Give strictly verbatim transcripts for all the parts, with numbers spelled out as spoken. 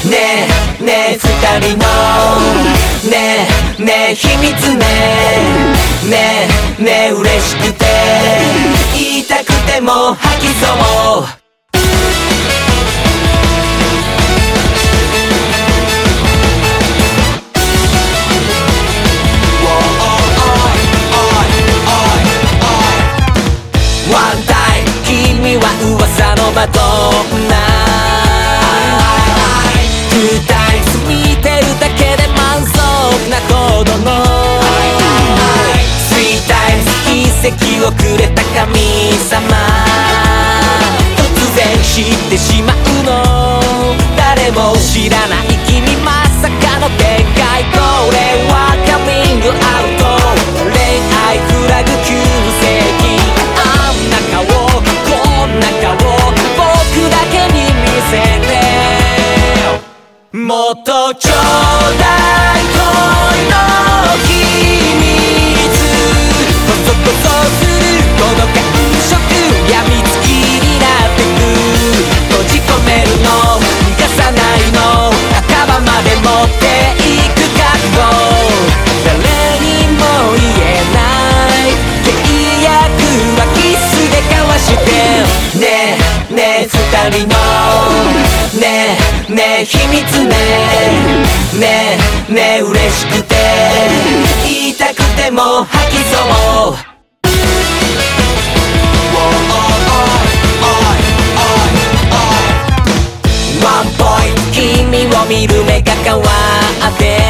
ねえねえ二人のねえねえ秘密ねねえねえ嬉しくて言いたくても吐きそうワンタイム君は噂のマドンナツータイムス見てるだけで満足なほどのスリータイムス奇跡をくれた神様突然知ってしまうの誰も知らない君まさかの展開これはカミングアウト恋愛フラグ急世紀あんな顔こんな顔僕だけに見せてもっとちょうだい恋の秘密こそこそするこの感触病みつきになってく閉じ込めるの逃がさないの半ばまで持っていく覚悟誰にも言えない契約はキスで交わしてねえねえ二人のねえねえ秘密ねねえねえ嬉しくて言いたくても吐きそうワンポイント君を見る目が変わって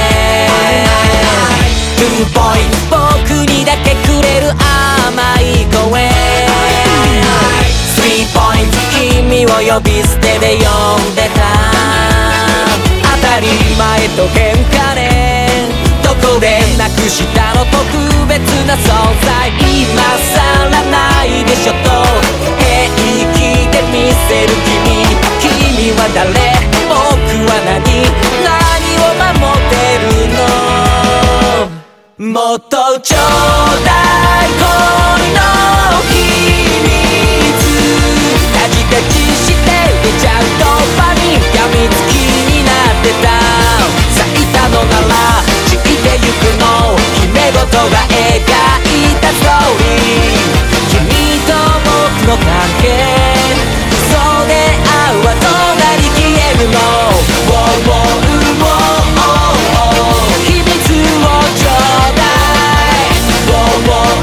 ツーポイント僕にだけくれる甘い声スリーポイント君を呼び捨てで呼んでた当たり前と変化ねどこでなくしたの特別な存在今さらないでしょと平気で見せる君君は誰僕は何何を守ってるのもっとちょうだい恋の秘密タジタジして出ちゃうドーパミン病みつきになってた咲いたのなら散ってゆくの決め事が描いたストーリー君と僕の関係嘘で会う後なり消えるの Wow, wow, wow, 秘密をちょうだい Wow, wow,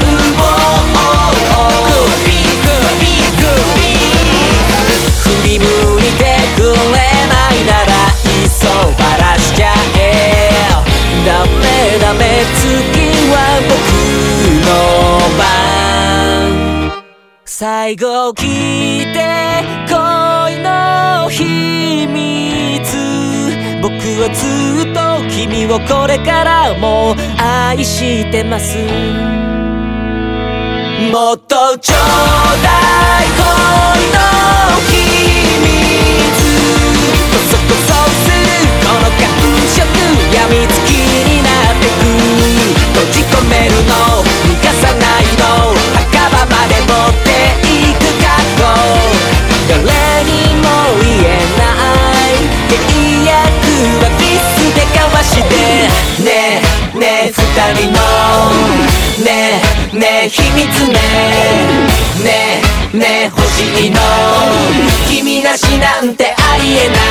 Could be, could be, could be 振り向いてくれないならいっそばらしちゃえダメダメ次は僕の番最後聞いて恋の秘密僕はずっと君をこれからも愛してますもっとちょうだい恋の秘密こそこそするこの感触病みつきになってく閉じ込めるの逃がさないの半ばまで持っていく覚悟誰にも言えない契約はキスで交わしてねえねえ二人のねえねえ秘密ねねえねえ欲しいの君なしなんてありえない